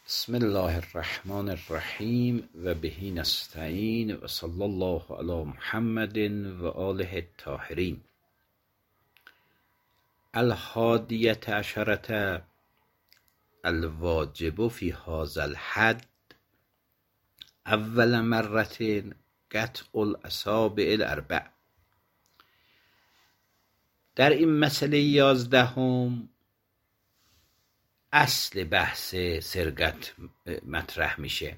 بسم الله الرحمن الرحیم و بهی نستعین و صلی الله علی محمد و آله الطاهرین. الحادیة عشرة الواجب فی هذا الحد اول مرة قطع الاصابع الاربع. در این مسئله 11 اصل بحث سرقت مطرح میشه،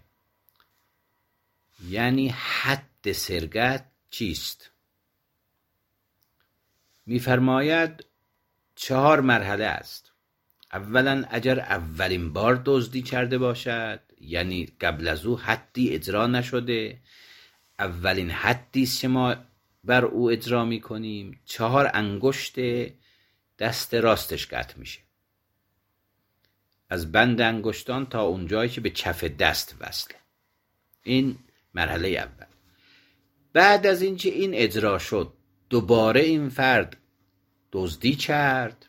یعنی حد سرقت چیست. میفرماید 4 مرحله است. اولا اگر اولین بار دزدی کرده باشد، یعنی قبل از او حدی اجرا نشده، اولین حدی است که ما بر او اجرا میکنیم، 4 انگشت دست راستش قطع میشه، از بند انگشتان تا اون جایی که به کف دست وصله. این مرحله اول. بعد از اینکه این اجرا شد، دوباره این فرد دزدی کرد،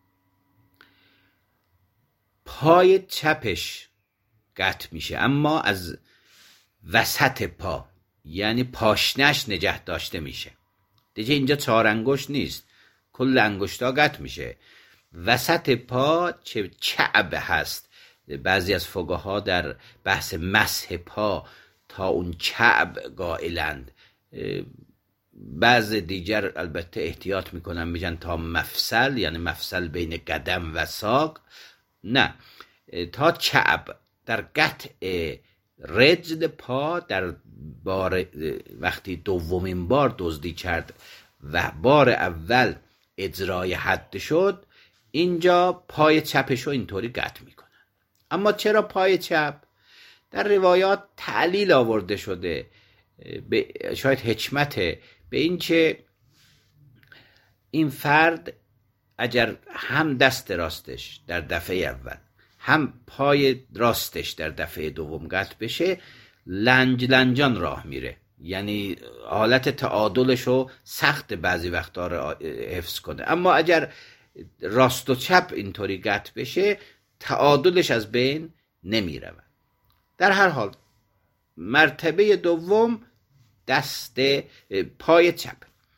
پای چپش قطع میشه، اما از وسط پا، یعنی پاشنش نگه داشته میشه. دیگه اینجا 4 انگشت نیست، کل انگشتا قطع میشه. وسط پا چه کعب هست، بعضی از فقها در بحث مسح پا تا اون کعب قائلند، بعض دیگر البته احتیاط میکنن میگن تا مفصل، یعنی مفصل بین قدم و ساق، نه، تا کعب. در قطع رجل پا در بار وقتی دومین بار دزدی کرد و بار اول اجرای حد شد، اینجا پای چپشو اینطوری قطع میکنن. اما چرا پای چپ؟ در روایات تعلیل آورده شده، شاید حکمت به این که این فرد اگر هم دست راستش در دفعه اول هم پای راستش در دفعه دوم قطع بشه، لنجان راه میره، یعنی حالت تعادلشو سخت بعضی وقتا رو حفظ کنه. اما اگر راست و چپ اینطوری قطع بشه، تعادلش از بین نمیره. در هر حال مرتبه دوم دست پای چپ.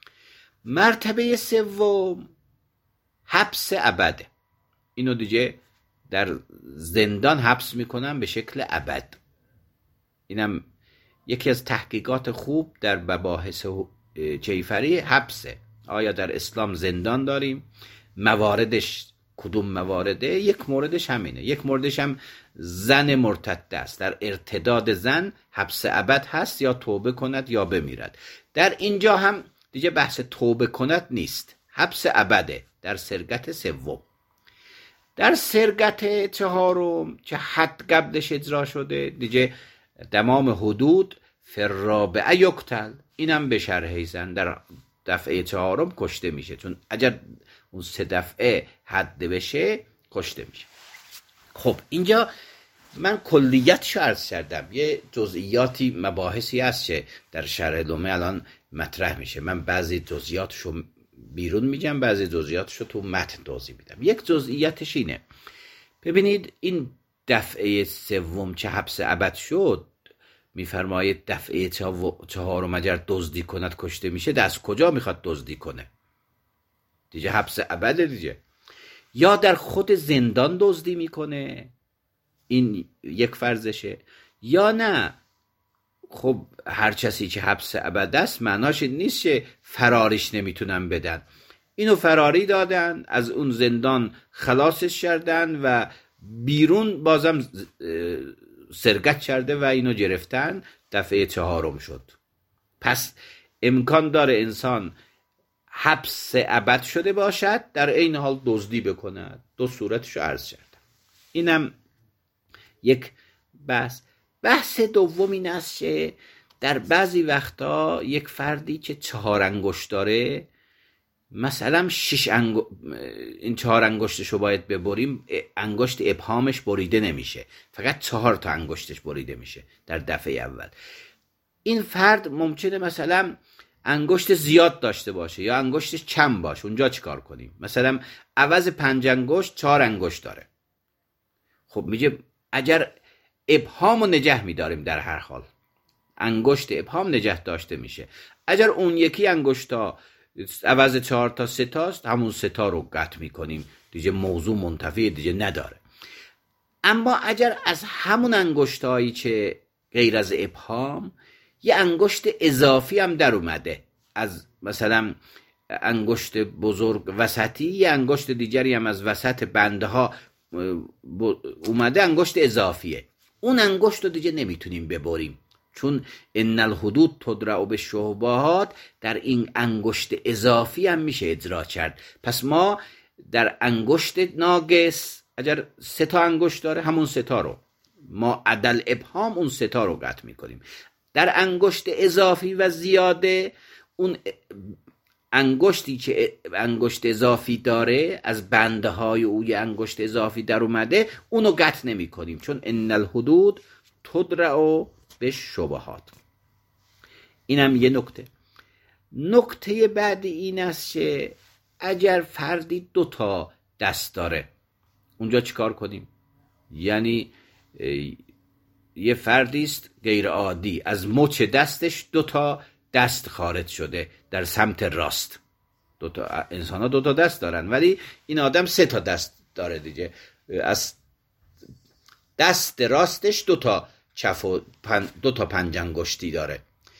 مرتبه سوم حبس ابد. اینو دیگه در زندان حبس میکنن به شکل ابد. اینم یکی از تحقیقات خوب در مباحث کیفری حبسه. آیا در اسلام زندان داریم؟ مواردش کدوم موارده؟ یک موردش همینه. یک موردش هم زن مرتده است. در ارتداد زن حبس ابد هست، یا توبه کند یا بمیرد. در اینجا هم دیگه بحث توبه کند نیست، حبس ابده در سرقت سوم. در سرقت چهارم که حد قبلش اجرا شده، دیگه تمام حدود فرابعه یقتل. اینم به شرح زن در دفعه 4 کشته میشه، چون اگر اون 3 دفعه حد بشه کشته میشه. خب اینجا من کلیتشو عرض کردم، یه جزئیاتی مباحثی هست که در شرح لومه الان مطرح میشه. من بعضی جزئیاتشو بیرون میگم، بعضی جزئیاتشو تو متن توضیح میدم. یک جزئیاتش اینه، ببینید این دفعه سوم که حبس ابد شد، میفرماید دفعه 4 اگر دزدی کند کشته میشه. از کجا میخواد دزدی کنه؟ دیگه حبس ابد دیگه. یا در خود زندان دزدی میکنه، این یک فرضشه، یا نه خب هر کسی که حبس ابد است معناش این نیست که فراریش نمیتونن بدن. اینو فراری دادن، از اون زندان خلاصش کردن و بیرون بازم سرقت کرده و اینو گرفتن، دفعه 4 شد. پس امکان داره انسان حبس ابد شده باشد، در این حال دزدی بکند. 2 صورتشو عرض کردم. اینم یک بحث دوم این است که در بعضی وقتا یک فردی که 4 انگشت داره، مثلا 6 این 4 انگشتشو باید ببریم، انگشت ابهامش بریده نمیشه، فقط 4 تا انگشتش بریده میشه در دفعه اول. این فرد ممکنه مثلا انگشت زیاد داشته باشه یا انگشتش کم باشه. اونجا چیکار کنیم؟ مثلا عوض 5 انگشت 4 انگشت داره. خب میگه اگر ابهام رو نگه میداریم در هر حال. انگشت ابهام نگه داشته میشه. اگر اون یکی انگشتا عوض 4 تا 3 تاست، همون 3 تا رو قطع میکنیم دیگه، موضوع منتفی دیگه نداره. اما اگر از همون انگشتایی که غیر از ابهام یه انگشت اضافی هم در اومده، از مثلا انگشت بزرگ وسطی یه انگشت دیگری هم از وسط بنده ها اومده، انگشت اضافیه، اون انگشت رو دیگه نمیتونیم ببریم، چون ان الحدود تدرع بالشبهات، در این انگشت اضافی هم میشه اجرا کرد. پس ما در انگشت ناقص اگر 3 تا انگشت داره، همون 3 تا رو ما عدل ابهام اون 3 تا رو قطع میکنیم. در انگشت اضافی و زیاده، اون انگشتی که انگشت اضافی داره از بنده های او یه انگشت اضافی در اومده، اونو قطع نمی کنیم، چون ان الحدود تدرع بالشبهات. اینم یه نکته. نکته بعدی این است که اگر فردی 2 تا دست داره، اونجا چیکار کنیم؟ یعنی یه فردی است غیر عادی، از مچ دستش 2 تا دست خارج شده در سمت راست. 2 تا انسان ها 2 تا دست دارن، ولی این آدم 3 تا دست داره دیگه، از دست راستش 2 تا چف و 2 تا پنج انگشتی داره.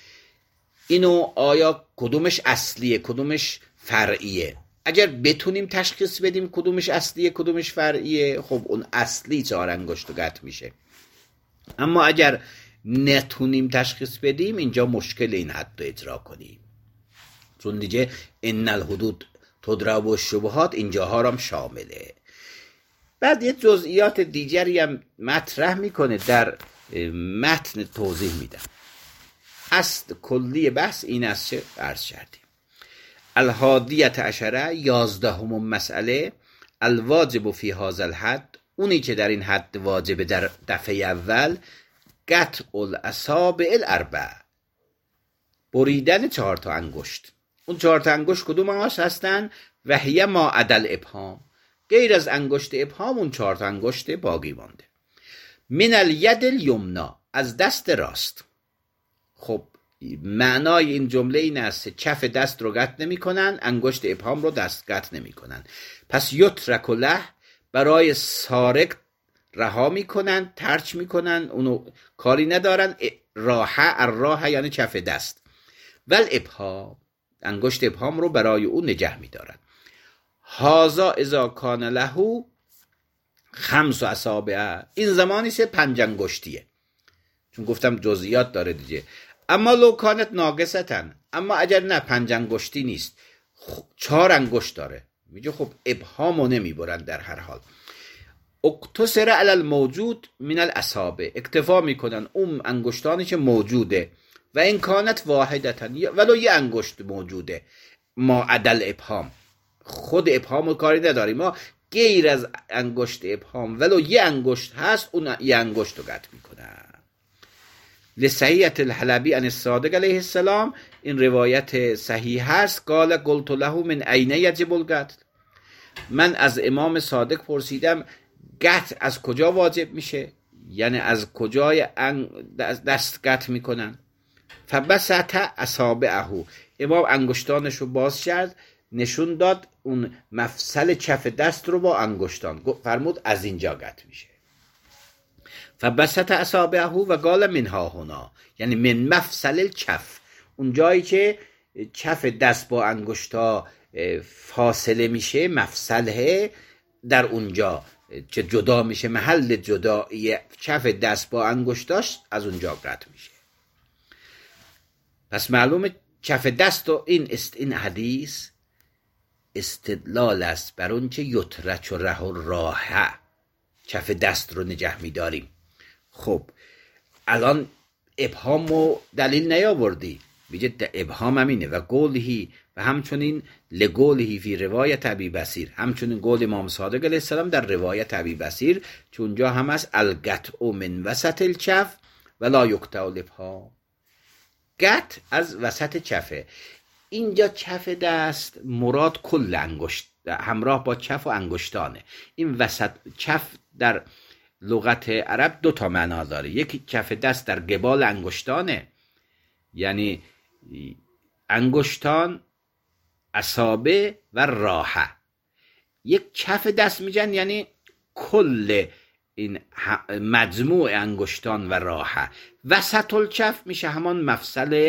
اینو آیا کدومش اصلیه کدومش فرعیه؟ اگر بتونیم تشخیص بدیم کدومش اصلیه کدومش فرعیه، خب اون اصلی 4 انگشت قطع میشه. اما اگر نتونیم تشخیص بدیم، اینجا مشکل این حد رو اجرا کنیم، چون دیگه ان الحدود تدرع بالشبهات اینجاها رو هم شامله. بعد یه جزئیات دیگری هم مطرح میکنه، در متن توضیح میدم. اصل کلی بحث این است که عرض کردیم. الحادیة عشره، 11 مسئله، الواجب فی هذا الحد، اونی که در این حد واجب در دفعه اول، قطع الاصابع الاربع، بریدن 4 تا انگشت. اون 4 تا انگشت کدوم هستن؟ و هی ما عدل ابهام، غیر از انگشت ابهام اون 4 تا انگشت باقی مانده. من الید الیمنا، از دست راست. خب معنای این جمله این است کف دست رو قطع نمی کنن، انگشت ابهام رو دست قطع نمی کنن. پس یترک له، برای سارق رها میکنن، ترک میکنن، اونو کاری ندارن. راحه یعنی کف دست. ول ابهام، انگشت ابهام رو برای او نگه میدارن. هازا اذا کان له 5 اصابع، این زمانی که 5 انگشتیه، چون گفتم جزئیات داره دیگه. اما لو کانت ناقصتن، اما اگر نه 5 انگشتی نیست، 4 انگشت داره، میگه خب ابهامو نمیبرن در هر حال. اقتصر علی الموجود من الاصابع، اکتفا میکنن اون انگشتانی که موجوده. و این کانت واحدتن، ولو یه انگشت موجوده، ما عدل ابهام، خود ابهامو کاری نداریم، ما غیر از انگشت ابهام ولو یه انگشت هست، اون یه انگشت رو قطع میکنن. لصحیحة الحلبی عن الصادق علیه السلام، این روایت صحیح هست. قال قلت له من این یجب القتل، من از امام صادق پرسیدم قطع از کجا واجب میشه، یعنی از کجای دست قطع میکنن. فبسط اصابعه، امام انگشتانش رو باز کرد، نشون داد اون مفصل کف دست رو با انگشتان، فرمود از اینجا قطع میشه. فبسط اصابعه و قال منها هنا، یعنی من مفصل الکف، اون جایی که کف دست با انگشتا فاصله میشه، مفصله در اونجا که جدا میشه، محل جدایی کف دست با انگشتاش از اونجا قطع میشه. پس معلومه کف دست و این حدیث استدلال است بر اون که یترک و ره و راحه، کف دست رو نگه میداریم. خب الان ابهام و دلیل نیاوردی، میگه ابهام همینه. و قولهی، و همچنین لقولهی فی روایت ابی بصیر، همچنین قول امام صادق علیه السلام در روایت ابی بصیر، چون جا هم است القطع من وسط الکف ولا یقطع الابهام، قطع از وسط کفه. اینجا کف دست مراد کل انگشت همراه با کف و انگشتانه. این وسط کف در لغت عرب 2 معنا داره. یکی کف دست در قبال انگشتانه، یعنی انگشتان، اصابع و راحه. یک کف دست میگن یعنی کل این مجموع انگشتان و راحه. وسط الکف میشه همان مفصل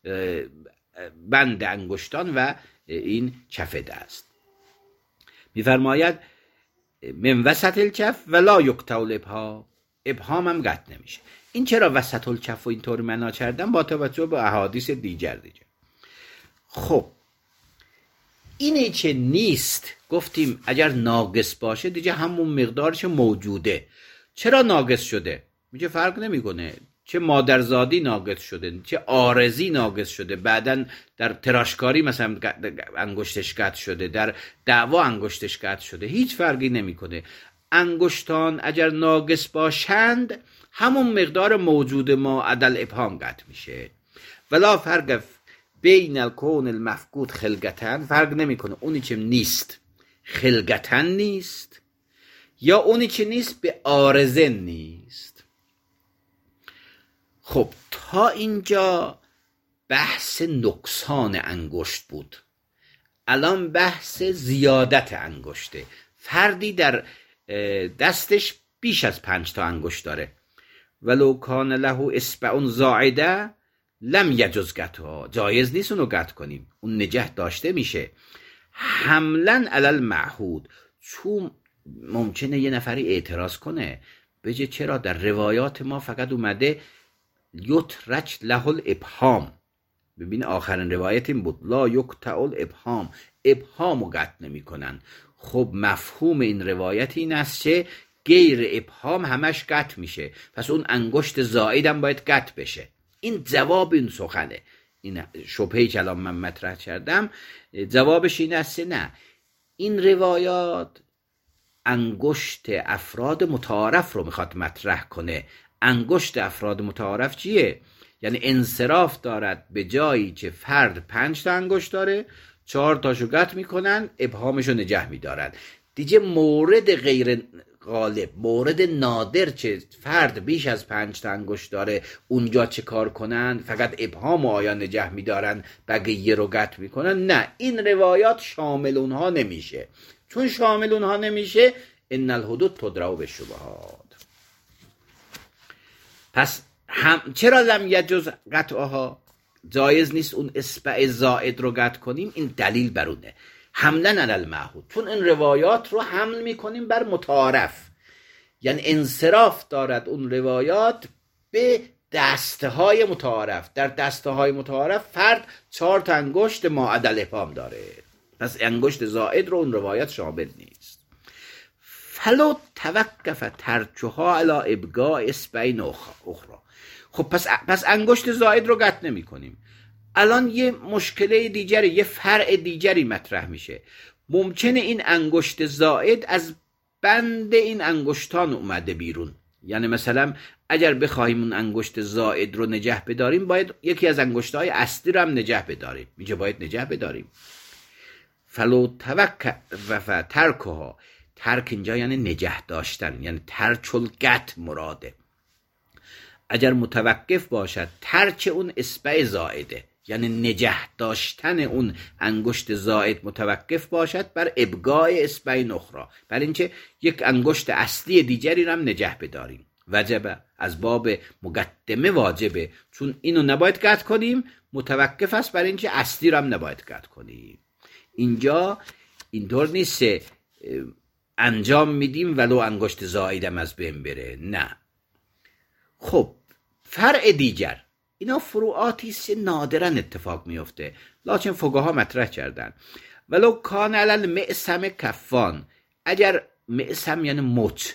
بند انگشتان و این کف دست. میفرماید من وسط الکف ولا یقطع الابهام، ابهام هم قطع نمیشه. این چرا وسط الکف و اینطور معنا کردم؟ با توجه به احادیث دیگر. خب اینی که نیست گفتیم اگر ناقص باشه دیگه همون مقدارش موجوده. چرا ناقص شده؟ میگه فرق نمیکنه چه مادرزادی ناقص شده، چه عارضی ناقص شده، بعدن در تراشکاری مثلا انگشتش قطع شده، در دعوا انگشتش قطع شده، هیچ فرقی نمیکنه. انگشتان اگر ناقص باشند همون مقدار موجود ما عدل ابهام قطع میشه. ولا فرق بین الکون المفقود خلقتن، فرق نمیکنه اونی که نیست خلقتن نیست یا اونی که نیست به عارضه نیست. خب تا اینجا بحث نقصان انگشت بود. الان بحث زیادت انگشته. فردی در دستش بیش از 5 تا انگشت داره، ولو کان له اصبع زائده لم یجوز قطعها، جایز نیست اونو قطع کنیم، اون نجح داشته میشه. حملا علی المعهود، چون ممکنه یه نفری اعتراض کنه بگه چرا در روایات ما فقط اومده یترک له الابهام. ببین آخرین روایت این بود لا یقطع الابهام، ابهامو قطع نمی کنن. خب مفهوم این روایت این است که غیر ابهام همش قطع میشه، پس اون انگشت زائدم باید قطع بشه. این جواب این سخنه. این شبهه کلام من مطرح کردم، جوابش این است نه، این روایات انگشت افراد متعارف رو میخواد مطرح کنه. انگشت افراد متعارف چیه؟ یعنی انصراف دارد به جایی که فرد 5 تا انگشت داره 4 تاشو قطع میکنن، ابهامشو نگه میدارن. دیگه مورد غیر غالب، مورد نادر که فرد بیش از 5 تا انگشت داره اونجا چه کار کنن؟ فقط ابهام و آیا نگه میدارن بقیه رو قطع میکنن؟ نه، این روایات شامل اونها نمیشه. چون شامل اونها نمیشه ان الحدود تدرأ بالشبهات. پس چرا لم یجوز قطعها؟ جایز نیست اون اصبع زائد رو قطع کنیم. این دلیل برونه حملا علی المعهود، چون این روایات رو حمل میکنیم بر متعارف، یعنی انصراف دارد اون روایات به دستهای متعارف. در دستهای متعارف فرد 4 تا انگشت ما عدل ابهام داره، پس انگشت زائد رو اون روایات شامل نیست. فلو توقف ترکها علی ابقاء اصبع اخرى. خب پس انگشت زائد رو قطع نمی کنیم. الان یه مشکله دیگری، یه فرع دیگری مطرح میشه. ممکنه این انگشت زائد از بند این انگشتان اومده بیرون. یعنی مثلا اگر بخوایم اون انگشت زائد رو نگه بداریم باید یکی از انگشت‌های اصلی رو هم نگه بداریم. میگه باید نگه بداریم. فلو توقف ترکها، ترک اینجا یعنی نگه داشتن، یعنی ترک القطع مراده. اگر متوقف باشد ترک اون اصبع زائده، یعنی نگه داشتن اون انگشت زائد متوقف باشد بر ابقاء اصبع اخرى، بر اینکه یک انگشت اصلی دیگری رو هم نگه بداریم. وجبه، از باب مقدمه واجبه، چون اینو نباید قطع کنیم، متوقف است بر اینکه اصلی رو هم نباید قطع کنیم. اینجا اینطور نیست انجام میدیم ولو انگشت زائدم از بین بره، نه. خب فرع دیگر، اینا فروعاتی است نادرا اتفاق میفته، لکن فقها مطرح کردن. ولو کان علی المعصم کفان، اگر معصم یعنی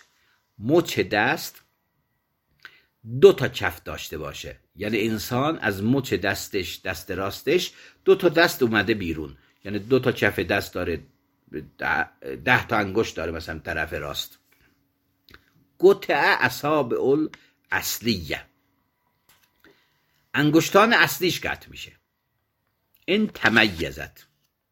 مچ دست 2 تا کف داشته باشه، یعنی انسان از مچ دستش، دست راستش 2 تا دست اومده بیرون، یعنی 2 تا کف دست داره، 10 تا انگشت داره مثلا طرف راست. قطع اصابع الاصلیه، انگشتان اصلیش قطع میشه. این تمیزت،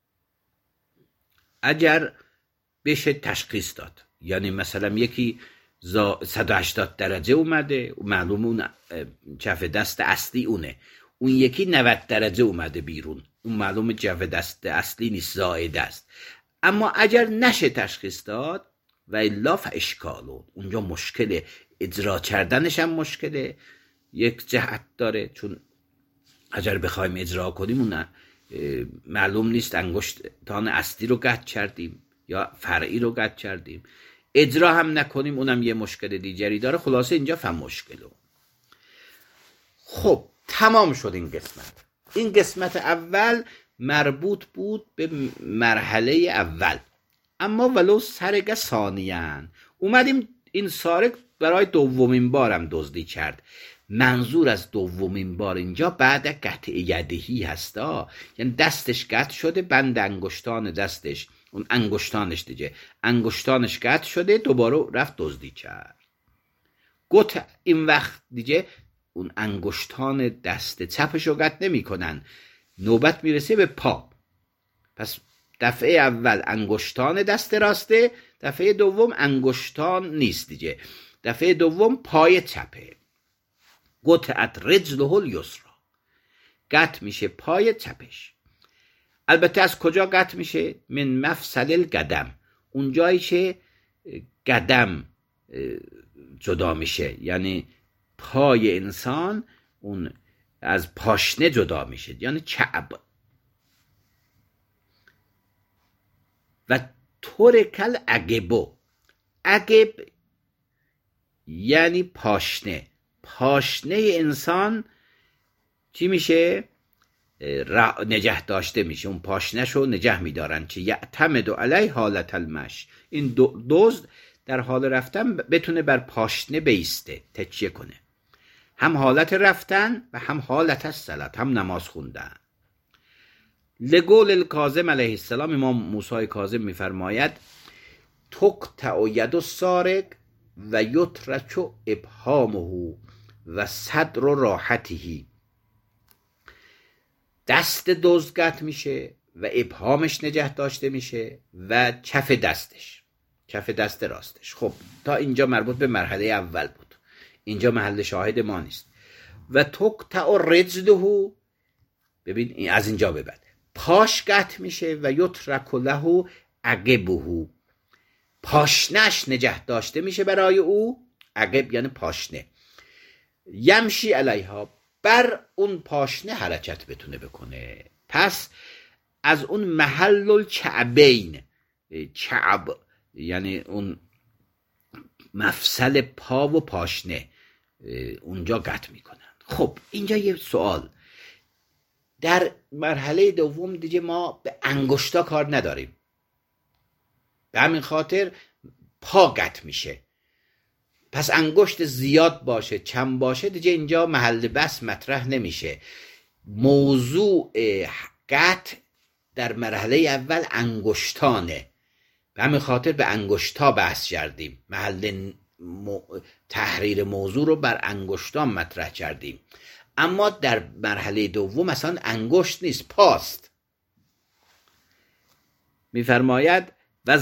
اگر بشه تشخیص داد، یعنی مثلا یکی 180 درجه اومده، معلوم اون کف دست اصلی اونه. اون یکی 90 درجه اومده بیرون، اون معلوم کف دست اصلی نیست، زائد است. اما اگر نشه تشخیص داد و الا فاشکالون، اونجا مشکله، اجرا کردنش هم مشکله. یک جهت داره، چون اگر بخوایم اجرا کنیم اون معلوم نیست انگشتان اصلی رو قطع کردیم یا فرعی رو قطع کردیم. اجرا هم نکنیم اونم یه مشکل دیگری داره. خلاصه اینجا فهم مشکله. خب تمام شد این قسمت. این قسمت اول مربوط بود به مرحله اول. اما ولو سرق ثانیاً، اومدیم این سارق برای دومین بارم دزدی کرد. منظور از دومین بار اینجا بعد قطع یدهی هستا، یعنی دستش قطع شده، بند انگشتان دستش، اون انگشتانش دیگه، انگشتانش قطع شده، دوباره رفت دزدی کرد. گفت این وقت دیگه اون انگشتان دست چپش رو قطع نمی کنن، نوبت میرسه به پا. پس دفعه اول انگشتان دست راسته، دفعه دوم انگشتان نیست دیگه، دفعه دوم پای چپه. قطعت رجله الیسری، قطع میشه پای چپش. البته از کجا قطع میشه؟ من مفصل القدم، اون جایی که قدم جدا میشه، یعنی پای انسان اون از پاشنه جدا میشه، یعنی کعب. و ترکل عقبو، عقب یعنی پاشنه. پاشنه انسان چی میشه؟ نجه داشته میشه. اون پاشنه‌ش رو نجه میدارن که یعتمد علی حالت المش، این دزد در حال رفتن بتونه بر پاشنه بیسته، تکیه کنه. هم حالت رفتن و هم حالت الصلات، هم نماز خوندن. لقول الکاظم علیه السلام، امام موسی کاظم میفرماید تقطع ید السارق و یترک ابهامه و صدر راحته، دست دزد قطع میشه و ابهامش نگه داشته میشه و کف دست راستش. خب تا اینجا مربوط به مرحله اول بود، اینجا محل شاهد ما نیست. و تقطع رجله، ببین از اینجا به بعد پاش قطع میشه و یترک له عقبه، پاشنش نگه داشته میشه برای او. عقب یعنی پاشنه. یمشی علیها، بر اون پاشنه حرکت بتونه بکنه. پس از اون محل الکعبین، کعب یعنی اون مفصل پا و پاشنه، اونجا قطع میکنن. خب اینجا یه سوال، در مرحله دوم دیگه ما به انگشتا کار نداریم، به همین خاطر پا قطع میشه. پس انگشت زیاد باشه کم باشه دیگه اینجا محل بحث مطرح نمیشه. موضوع قطع در مرحله اول انگشتانه، به همین خاطر به انگشتا بحث کردیم، محل تحریر موضوع رو بر انگشتان مطرح کردیم. اما در مرحله دوم اصلا انگشت نیست، پاست. میفرماید و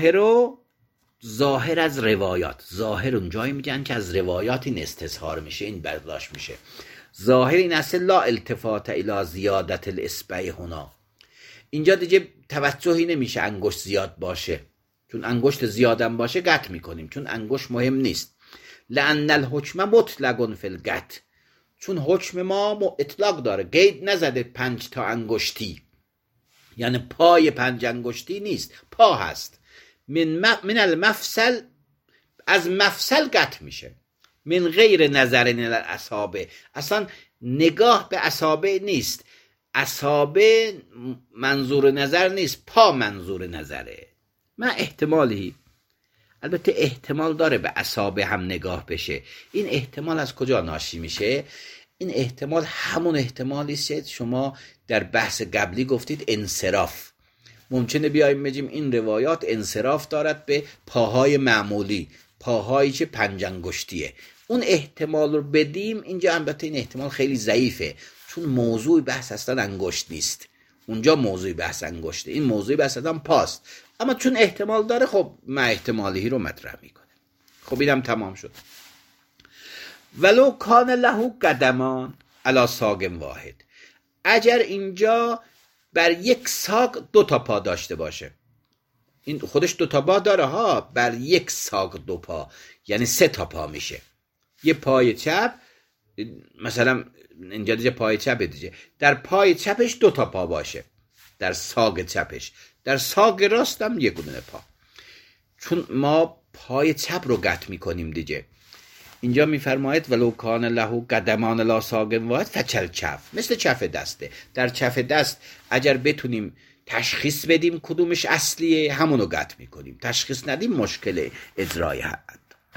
ظاهر از روایات، ظاهر اونجایی میگن که از روایات این استظهار میشه، این برداشت میشه. ظاهر این اصل لا التفات الی زیادت الاصبع هنا، اینجا دیگه توجهی نمیشه انگشت زیاد باشه، چون انگشت زیادم باشه قطع میکنیم، چون انگشت مهم نیست. لأن الحکم مطلق فی القطع، چون حکم ما اطلاق داره، قید نزده 5 تا انگشتی، یعنی پای 5 انگشتی نیست، پا هست. من المفصل، از مفصل قطع میشه. من غیر نظر الاصابع، اصلا نگاه به اصابع نیست، اصابع منظور نظر نیست، پا منظور نظره. من احتمالی، البته احتمال داره به اصابع هم نگاه بشه. این احتمال از کجا ناشی میشه؟ این احتمال همون احتمالی است که شما در بحث قبلی گفتید انصراف. ممکنه بیایم بگیم این روایات انصراف دارد به پاهای معمولی، پاهایی که 5 انگشتیه. اون احتمال رو بدیم اینجا. البته این احتمال خیلی ضعیفه، چون موضوع بحث اصلا انگشت نیست، اونجا موضوع بحث انگشته، این موضوع بحث اصلا پاست. اما چون احتمال داره، خب من احتمالی رو مطرح میکنم. خب اینم تمام شد. ولو کان له قدمان علی ساق واحد، اگر اینجا بر یک ساق 2 تا پا داشته باشه، این خودش 2 تا پا داره ها، بر یک ساق 2 پا یعنی 3 تا پا میشه. یه پای چپ مثلا اینجا دیگه پای چپ دیگه، در پای چپش 2 تا پا باشه، در ساق چپش، در ساق راستم 1 دونه پا، چون ما پای چپ رو قطع میکنیم دیگه. اینجا میفرماید ولو کان له قدمان لا ساق واحد فچل کف، مثل کف دسته. در کف دست اگر بتونیم تشخیص بدیم کدومش اصلیه همونو قطع میکنیم، تشخیص ندیم مشکل اجرای حد.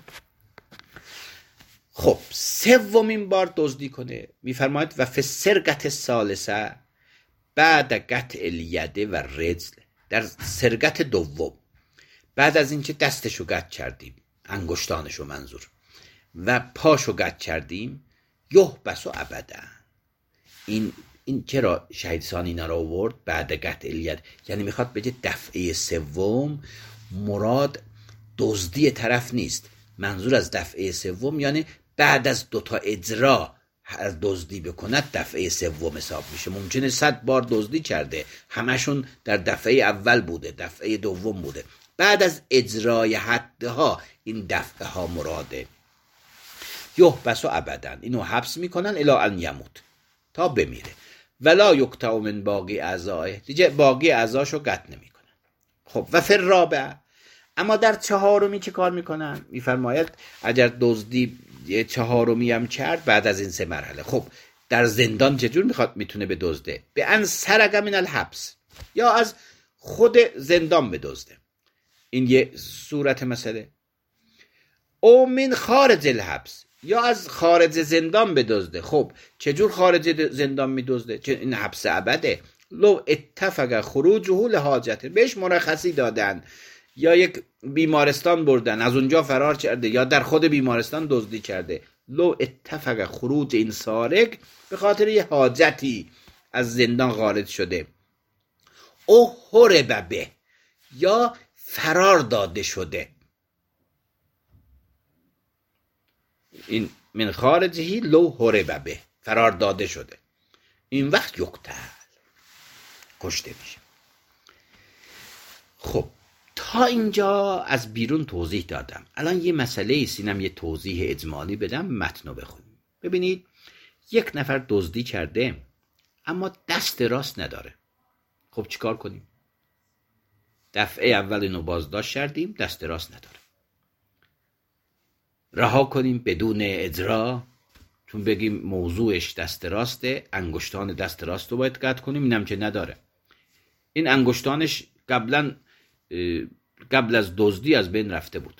خب 3مین بار دزدی کنه میفرماید و فی السرقة الثالثه بعد قطع الید و رجل، در سرقت دوم بعد از اینکه دستشو قطع کردیم، انگشتانشو منظور، و پاشو قطع کردیم، یحبس ابدا. این چرا شهید ثانی اینا رو آورد بعد قطع الید؟ یعنی میخواد بگه دفعه 3 مراد دزدی طرف نیست، منظور از دفعه 3 یعنی بعد از 2 تا اجرا هر دزدی بکند دفعه 3 حساب میشه. ممکنه 100 بار دزدی کرده، همشون در دفعه اول بوده، دفعه دوم بوده، بعد از اجرای حدها این دفعه ها مراده. یحبس ابدا، اینو حبس میکنن الی ان یموت، تا بمیره. ولا یقطع من باقی اعضائه، دیگه باقی اعضاشو قطع نمیکنن. خب و فی الرابع، اما در 4می چه کار میکنن؟ میفرماید اگر دزدی 4می هم کرد بعد از این 3 مرحله، خب در زندان چجور میتونه بدزده؟ به ان سرق من الحبس، یا از خود زندان بدزده، این یه صورت مسئله. او من خارج الحبس، یا از خارج زندان بدزده. خب چجور خارج زندان میدزده؟ چه این حبس ابده. لو اتفق خروجه لحاجته، بهش مرخصی دادن یا یک بیمارستان بردن از اونجا فرار کرده یا در خود بیمارستان دزدی کرده. لو اتفق خروج این سارق، به خاطر یه حاجتی از زندان خارج شده. او هرب به، یا فرار داده شده. این من خارجهی لو هرب به، فرار داده شده، این وقت یقتل، کشته میشه. خب تا اینجا از بیرون توضیح دادم. الان یه مسئله ایست، اینم یه توضیح اجمالی بدم، متنو بخونیم. ببینید یک نفر دزدی کرده اما دست راست نداره. خب چیکار کنیم؟ دفعه اول اینو بازداشت کردیم، دست راست نداره، رها کنیم بدون اجرا، چون بگیم موضوعش دست راسته، انگشتان دست راست رو باید قطع کنیم، اینم که نداره. این انگشتانش قبل از دزدی از بین رفته بود.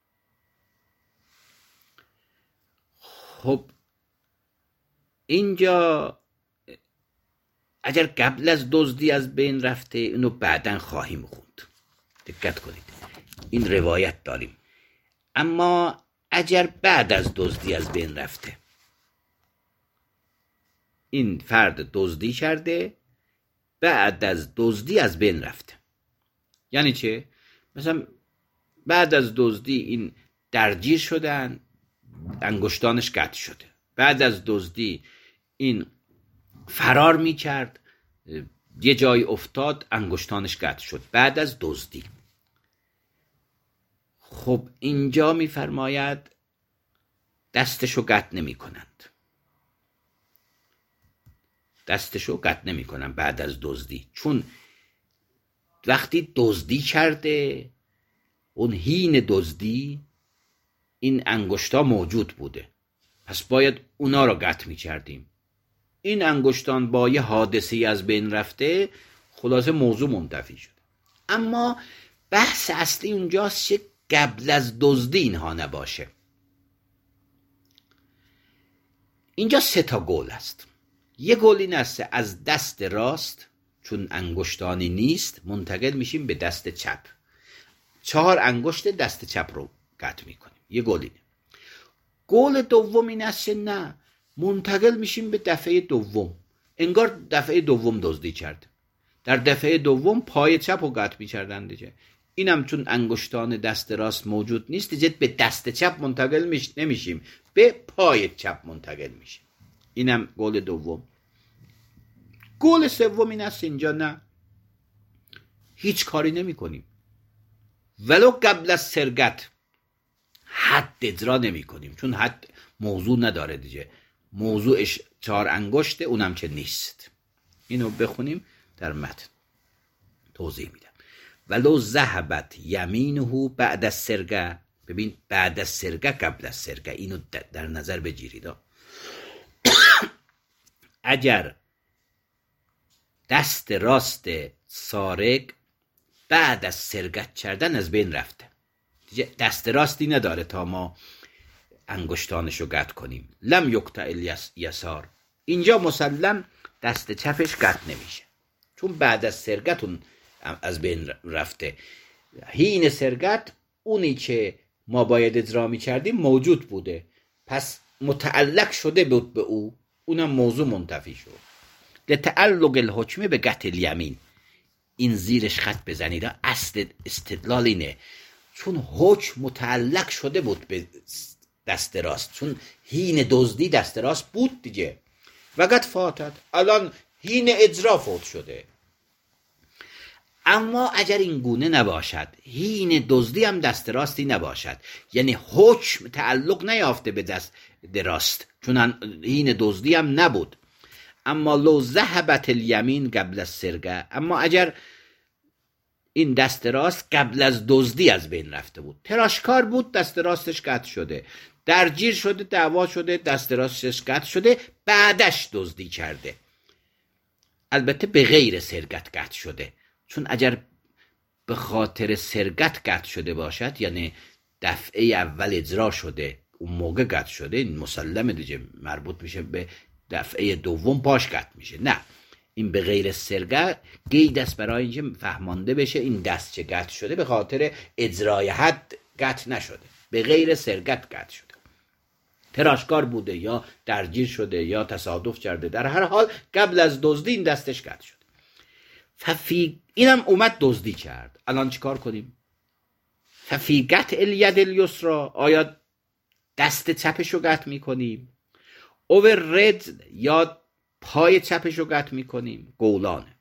خب اینجا اگر قبل از دزدی از بین رفته، اینو بعداً خواهیم خوند، دقت کنید، این روایت داریم. اما اگر بعد از دزدی از بین رفته، این فرد دزدی کرده بعد از دزدی از بین رفته، یعنی چه؟ مثلا بعد از دزدی این درگیر شدن، انگشتانش قطع شده، بعد از دزدی این فرار میکرد، یه جای افتاد، انگشتانش قطع شد بعد از دزدی. خب اینجا میفرماید دستشو قطع نمی کنند، دستشو قطع نمی کنند بعد از دزدی، چون وقتی دزدی کرده، اون حین دزدی این انگشتا موجود بوده، پس باید اونا رو قطع می کردیم. این انگشتان با یه حادثی از بین رفته، خلاصه موضوع منتفی شده. اما بحث اصلی اونجاست که قبل از دزدی اینها نباشه. اینجا 3 تا قول است. یه قول این است از دست راست، چون انگشتانی نیست، منتقل میشیم به دست چپ، 4 انگشت دست چپ رو قطع میکنیم. یه قول اینه. قول دوم این است که نه، منتقل میشیم به دفعه دوم، انگار دفعه دوم دزدی کرد، در دفعه دوم پای چپ رو قطع میکردن دیگه، اینم چون انگشتان دست راست موجود نیست دیگه به دست چپ منتقل نمیشیم، به پای چپ منتقل میشیم. اینم قول دوم. قول سوم این است اینجا نه، هیچ کاری نمی کنیم، ولو قبل از سرگت حد اجرا نمی کنیم، چون حد موضوع نداره دیگه، موضوعش 4 انگشته، اونم که نیست. اینو بخونیم در متن توضیح میدم. ولو ذهبت یمینه بعد از سرگه، ببین بعد از سرگه قبل از سرگه، اینو در نظر بگیرید. اگر دست راست سارق بعد از سرقت کردن از بین رفته، دست راستی نداره تا ما انگشتانشو قطع کنیم، لم یقطع الیسار، اینجا مسلم دست چپش قطع نمیشه، چون بعد از سرقت اون از بین رفته. حین سرقت اونی که ما باید اجرا میکردیم موجود بوده، پس متعلق شده بود به او، اونم موضوع منتفی شد. لتعلق الحکم به قطع الیمین، این زیرش خط بزنید، اصل استدلال اینه، چون حکم متعلق شده بود به دست راست، چون حین دزدی دست راست بود دیگه، وقت فاتت، الان حین اجرا فوت شده. اما اگر این گونه نباشد، حین دزدی هم دست راستی نباشد، یعنی حکم تعلق نیافته به دست راست، چون حین دزدی هم نبود، اما لو ذهبت الیمین قبل از سرقه، اما اگر این دست راست قبل از دزدی از بین رفته بود، تراشکار بود، دست راستش قطع شده، درگیر شده، دعوا شده، دست راستش قطع شده، بعدش دزدی کرده، البته به غیر سرقت قطع شده، چون اگر به خاطر سرقت قطع شده باشد، یعنی دفعه اول اجرا شده اون موقع قطع شده، این مسلمه دیگه، مربوط میشه به دفعه دوم پاش قطع میشه. نه، این به غیر سرقت قید است برای اینکه فهمانده بشه این دست چه قطع شده به خاطر اجرای حد قطع نشده، به غیر سرقت قطع شده، تراشکار بوده یا درگیر شده یا تصادف کرده، در هر حال قبل از دزدی این دستش قطع شده. اینم اومد دزدی کرد، الان چیکار کنیم؟ ففی قطع الید الیسرا، آیا دست چپشو قطع میکنیم؟ او رد یا پای چپشو قطع میکنیم؟ قولانه.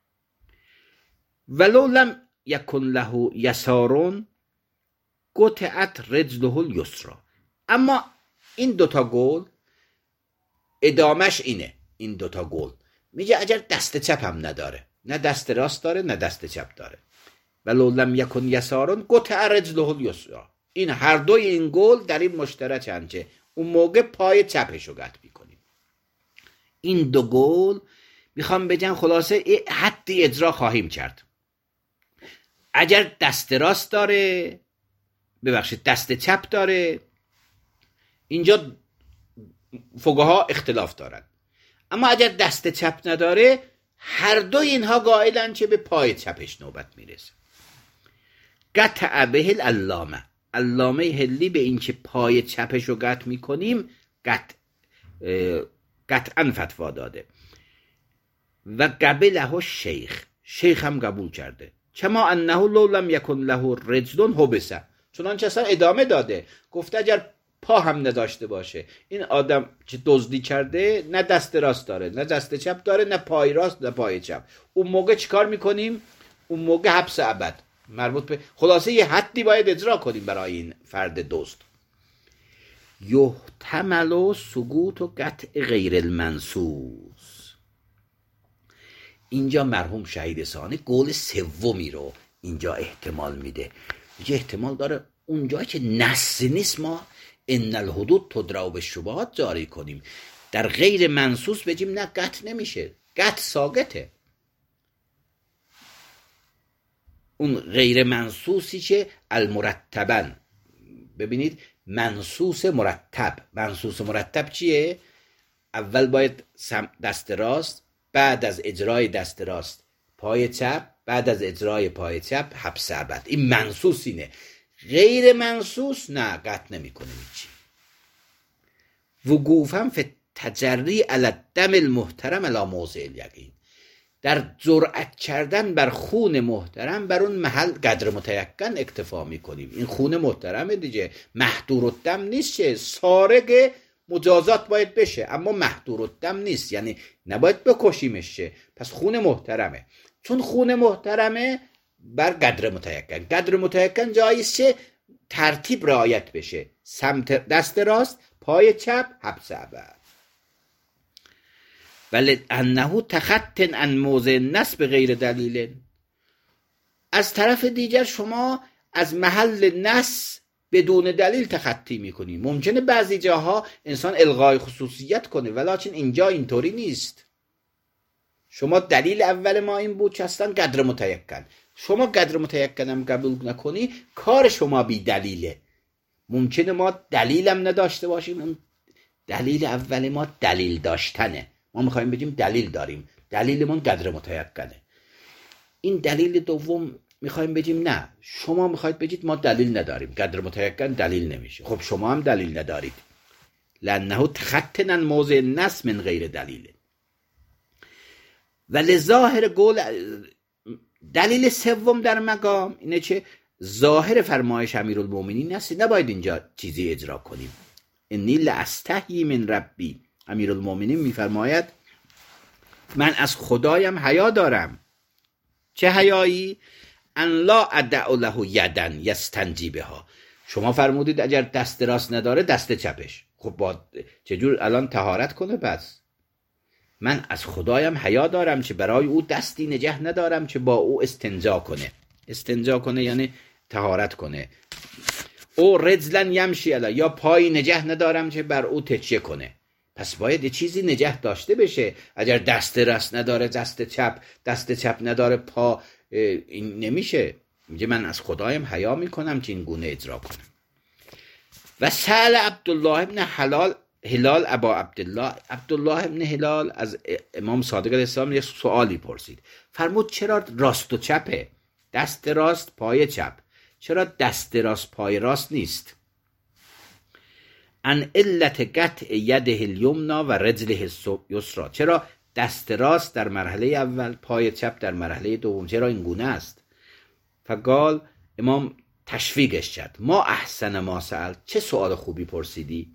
ولو لم یکن له یسارون قطعت رجله الیسرا، اما این دوتا قول ادامش اینه، این دوتا قول میگه اگر دست چپ هم نداره، نه دست راست داره نه دست چپ داره، ولو لم یکن یسارون قطع رجله الیسرا، این هر دوی این قول در این مشترکن که اون موقع پای چپشو قطع میکنیم. این دو قول میخوام بگم خلاصه حدی اجرا خواهیم کرد. اگر دست راست داره، ببخشید دست چپ داره، اینجا فقها اختلاف دارن، اما اگر دست چپ نداره، هر دو اینها قائلن که به پای چپش نوبت میرسه. قطع به العلامه، علامه هلی به این که پای چپش رو قطع میکنیم قطعا فتوا داده و قبله شیخ هم قبول کرده، کما انه لو لم یکن له رجل حبسه، چنانچه اصلا ادامه داده، گفته اگر پا هم نداشته باشه، این آدم که دزدی کرده نه دست راست داره نه دست چپ داره، نه پای راست نه پای چپ، اون موقع چیکار میکنیم؟ اون موقع حبس ابد، مربوط به خلاصه یه حدی باید اجرا کنیم برای این فرد دزد. یحتمل سقوط و قطع غیر المنصوص، اینجا مرحوم شهید ثانی قول سومی رو اینجا احتمال میده، یه احتمال داره اونجا که نص نیست ما ان الحدود تدرا بالشبهات جاری کنیم، در غیر منصوص بگیم نه قطع نمیشه، قطع ساقطه. اون غیر منصوصی که المرتبن، ببینید منصوص مرتب چیه؟ اول باید دست راست، بعد از اجرای دست راست پای چپ، بعد از اجرای پای چپ حبس ابد، این منصوص اینه. غیر منصوص نه قطع نمی کنیم چی. وقوفا فی تجری علی الدم المحترم علی موضع الیقین، در جرأت کردن بر خون محترم بر اون محل قدر متیقن اکتفا میکنیم. این خون محترمه دیگه، محدور الدم نیست، چه سارق مجازات باید بشه اما محدور الدم نیست، یعنی نباید بکشیمش شه، پس خون محترمه. چون خون محترمه بر قدر متیقن، قدر متیقن جاییست چه ترتیب رعایت بشه، سمت دست راست، پای چپ، حبس ابد. ولی انه تخط عن موضع نصب غیر دلیل. از طرف دیگر شما از محل نصب بدون دلیل تخطی میکنی. ممکنه بعضی جاها انسان الغای خصوصیت کنه ولیکن اینجا اینطوری نیست. شما دلیل اول ما این بود که اصلا قدر متیقن، شما قدر متیقنم قبول نکنی کار شما بی دلیله. ممکنه ما دلیلم نداشته باشیم، اون دلیل اول ما دلیل داشتنه، ما میخوایم بگیم دلیل داریم، دلیلمون قدر متیقنه. این دلیل دوم میخوایم بگیم نه، شما میخواید بگید ما دلیل نداریم، قدر متیقن دلیل نمیشه. خب شما هم دلیل ندارید. لانه تخطن عن موضع نصب من غیر دلیل. ولی ظاهر قول، دلیل سوم در مقام اینه که ظاهر فرمایش امیرالمومنین است، نباید اینجا چیزی اجرا کنیم. انی لاستحیی من ربی، امیرالمومنین میفرماید من از خدایم حیا دارم. چه حیایی؟ ان لا ادع له یدا یستنجی بها. شما فرمودید اگر دست راست نداره دست چپش. خب با چجور الان طهارت کنه؟ پس من از خدایم حیا دارم که برای او دستی نگه ندارم که با او استنجا کنه. استنجا کنه یعنی طهارت کنه. او رجلا یمشی علی، یا پای نگه ندارم که بر او تکیه کنه. پس باید یه چیزی نگه داشته بشه. اگر دست راست نداره دست چپ، دست چپ نداره پا، این نمیشه. میگه من از خدایم حیا میکنم که این گونه اجرا کنم. و سأل عبدالله ابن هلال ابا عبدالله ابن هلال از امام صادق علیه السلام یک سوالی پرسید. فرمود چرا راست و چپه؟ دست راست پای چپ، چرا دست راست پای راست نیست؟ ان علت قطع یده الیمنا و رجله الیسری، چرا دست راست در مرحله اول پای چپ در مرحله دوم، چرا این گونه است؟ فقال، امام تشویقش کرد، ما احسن ما سأل، چه سوال خوبی پرسیدی.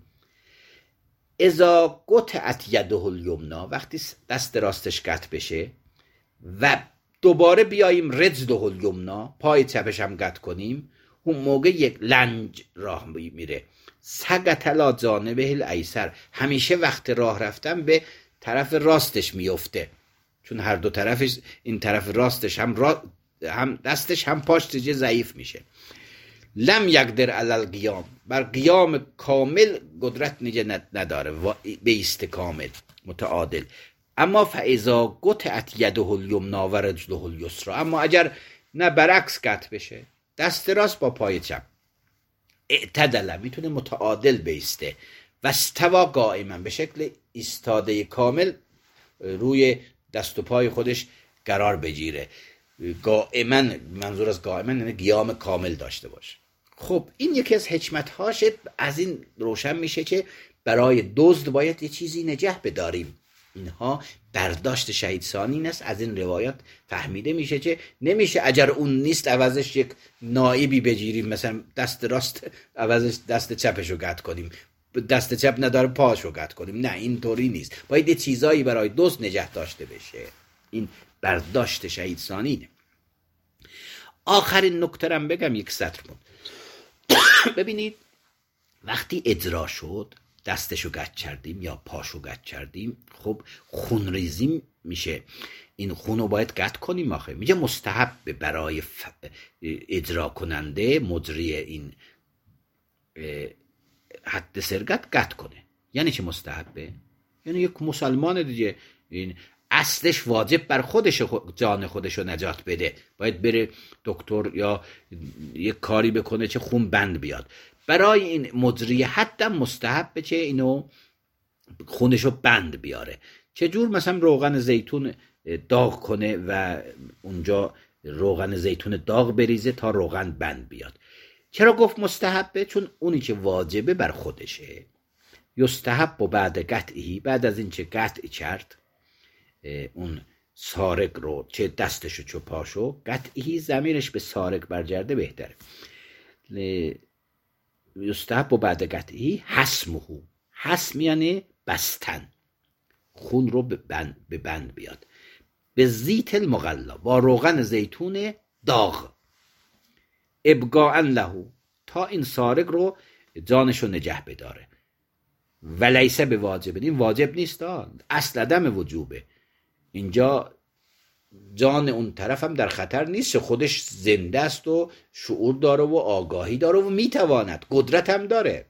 اذا قطعت یده الیمنا، وقتی دست راستش قطع بشه و دوباره بیاییم رجله الیمنا، پای چپش هم قطع کنیم، اون موقع یک لنج راه میره. سقط علی جانبه الایسر، همیشه وقت راه رفتن به طرف راستش میفته، چون هر دو طرفش، این طرف راستش هم دستش هم پاش دیگه ضعیف میشه. لم یقدر علی القیام، بر قیام کامل قدرت نگه نداره، به ایست کامل متعادل. اما فاذا قطعت یده الیمنا و رجله الیسری، اما اگر نه برعکس قطع بشه، دست راست با پای چپ، اعتدل، میتونه متعادل بیسته. و استوا قائما، به شکل ایستاده کامل روی دست و پای خودش قرار بگیره. قائما، منظور از قائما یعنی قیام کامل داشته باشه. خب این یکی از حکمت‌هاش. از این روشن میشه که برای دزد باید یه چیزی نگه بداریم. اینها برداشت شهید ثانی است. از این روایات فهمیده میشه که نمیشه اگر اون نیست عوضش یک نایبی بگیریم، مثلا دست راست عوضش دست چپش رو قطع کنیم، دست چپ نداره پاش رو قطع کنیم. نه، اینطوری نیست. باید یه چیزایی برای دزد نگه داشته بشه. این برداشت شهید ثانی. آخرین نکته رو بگم، یک سطر بود. ببینید وقتی اجرا شد، دستشو قطع کردیم یا پاشو قطع کردیم، خب خون ریزی میشه. این خون رو باید قطع کنیم. آخه میگه مستحب برای اجرا کننده، مجری این حد سرقت قطع کنه. یعنی چه مستحبه؟ یعنی یک مسلمان دیگه، این اصلش واجب بر خودش جان خودش رو نجات بده، باید بره دکتر یا یک کاری بکنه که خون بند بیاد. برای این مجری حدم مستحب چه اینو خونشو بند بیاره. چجور؟ مثلا روغن زیتون داغ کنه و اونجا روغن زیتون داغ بریزه تا روغن بند بیاد. چرا گفت مستحبه؟ چون اونی که واجبه بر خودشه. یستحب و بعد قطعی، بعد از این چه قطع کرد اون سارق رو، چه دستشو چه پاشو، قطعی ضمیرش به سارق برگرده بهتره. یستحب و بعد قطعی حسمه، حسم یعنی بستن، خون رو به بند بیاد. به زیت المغلا، با روغن زیتون داغ، ابقاء له، تا این سارق رو جانشو نگه بداره. ولیس به واجب، این واجب نیست، اصل عدم وجوبه. اینجا جان اون طرف هم در خطر نیست، خودش زنده است و شعور داره و آگاهی داره و میتواند، قدرت هم داره.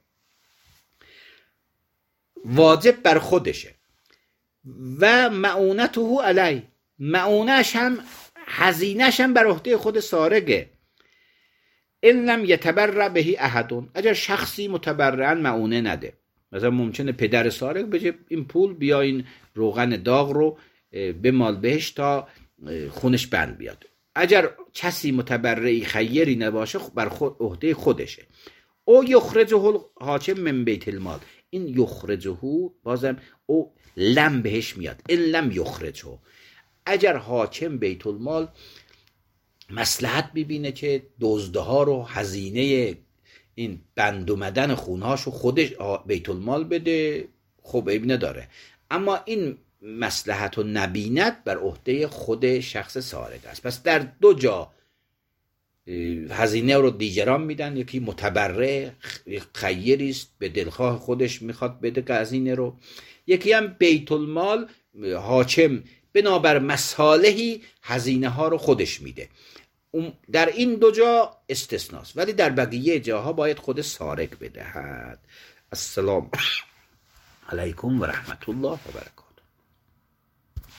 واجب بر خودشه. و معونته علی، معونش هم، هزینه‌ش هم بر عهده خود سارقه. ان لم یتبرع به احد، اگر شخصی متبرعا معونه نده، مثلا ممکنه پدر سارق بگه این پول بیا این روغن داغ رو بمال بهش تا خونش بند بیاد. اگر کسی متبرعی خیری نباشه بر خود عهده خودشه. او یخرجه الحاکم من بیت المال، این یخرجه بازم او لم بهش میاد، این لم یخرجه. اگر حاکم بیت المال مصلحت ببینه که دزده ها رو هزینه این بند اومدن خونهاشو خودش بیت المال بده، خب عیب نداره. اما این مصلحت و نبیند بر عهده خود شخص سارق است. پس در دو جا هزینه رو دیگران میدن، یکی متبرع خیری است به دلخواه خودش میخواد بده هزینه رو، یکی هم بیت المال حاکم بنابر مصالحی هزینه ها رو خودش میده. در این دو جا استثناست، ولی در بقیه جاها باید خود سارق بدهد. السلام علیکم و رحمت الله و برکاته.